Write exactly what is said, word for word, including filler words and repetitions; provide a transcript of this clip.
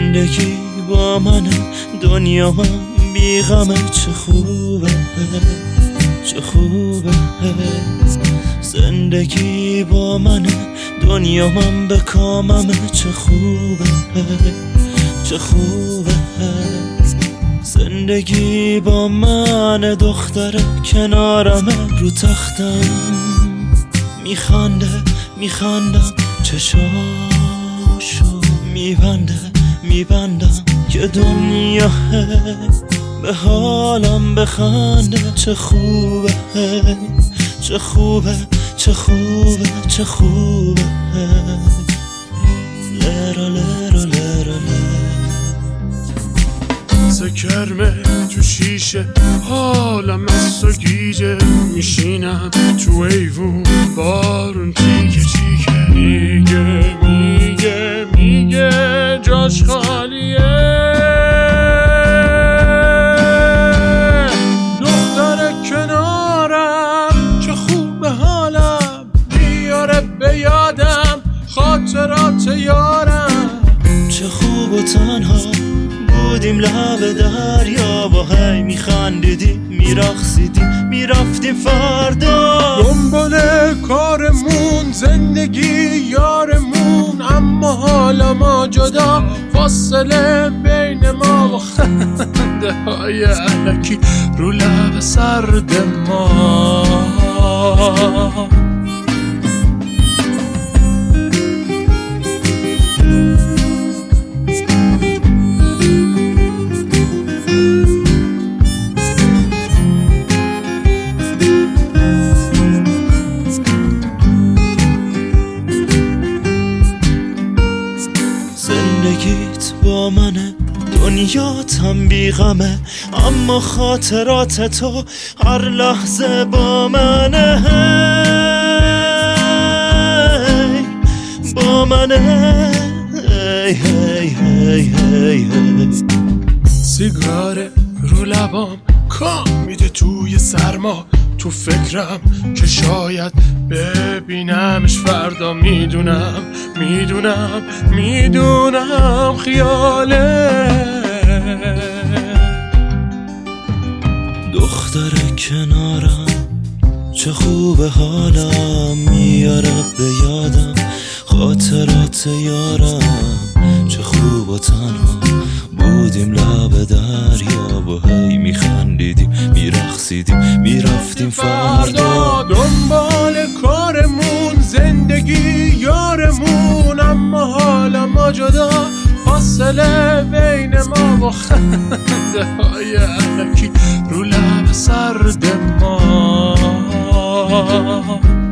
زندگی با منه، دنیا من بی غمه، چه خوبه چه خوبه. زندگی با منه، دنیا من به کاممه، چه خوبه چه خوبه. زندگی با من، دختره کنارمه، رو تختم میخنده میخندم، چشاشو میبنده میبندم که دنیا به حالم بخنده. چه خوبه چه خوبه چه خوبه چه خوبه. لرا لرا لرا سکرمه تو شیشه، حالم از تو گیجه، میشینم تو ایوون بارون تیکه تیکه، میگه میگه میگه جاش خالیه. دختر کنارم چه خوب به حالم، میاره به یادم خاطرات یارم. چه خوب و تنها بودیم لب دریا، با هی میخندیدیم میرقصیدیم میرفتیم فردا. دنبال کارمون زندگی یارمون، اما حالا ما جدا، فاصله بین ما و خنده های الکی رو لب سرد ما. زندگیت با منه، دنیات هم بی غمه، اما خاطرات تو هر لحظه با منه. هی با منه هی هی هی هی هی. سیگار رو لبام کام میده توی سرما، تو فکرم که شاید ببینمش فردا. میدونم میدونم میدونم خیاله. دختر کنارم چه خوبه حالم، میاره به یادم خاطرات یارم. چه خوب و تنها بودیم لب دریا، با هی میخندیدیم میرقصیدیم میرفتیم فردا. دنبال کارمون زندگی یارمون، اما حالا ما جدا، فاصله بین ما و خنده های الکی رو لب سرد ما.